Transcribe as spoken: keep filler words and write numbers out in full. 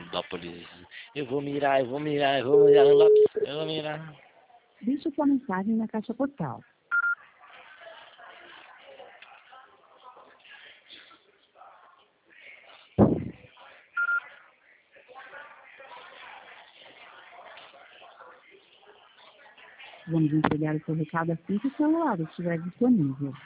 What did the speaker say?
Rondópolis. Eu vou mirar, eu vou mirar, eu vou mirar no lápis, eu vou mirar. Deixe sua mensagem na caixa postal. Vamos entregar o seu recado assim que o celular estiver disponível.